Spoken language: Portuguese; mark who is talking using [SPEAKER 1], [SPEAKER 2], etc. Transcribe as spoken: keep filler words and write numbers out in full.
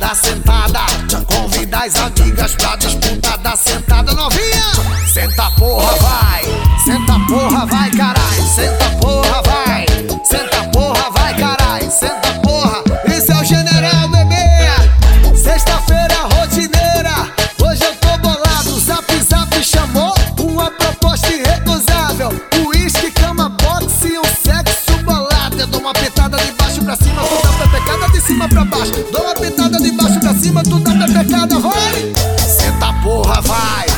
[SPEAKER 1] da sentada. Convida as amigas pra disputa da sentada. Novinha, senta porra, vai. Senta porra, vai, carai. Senta porra, vai. Senta porra, vai, carai. Senta porra. Isso é o general, bebê. Sexta-feira rotineira. Hoje eu tô bolado. Zap Zap chamou uma proposta irrecusável. Uísque, cama, boxe e um sexo bolado. Eu dou uma petada de baixo pra cima, tu dá pepecada de cima pra baixo. Dou uma petada de baixo pra cima, tu dá pepecada, vai. Senta porra, vai.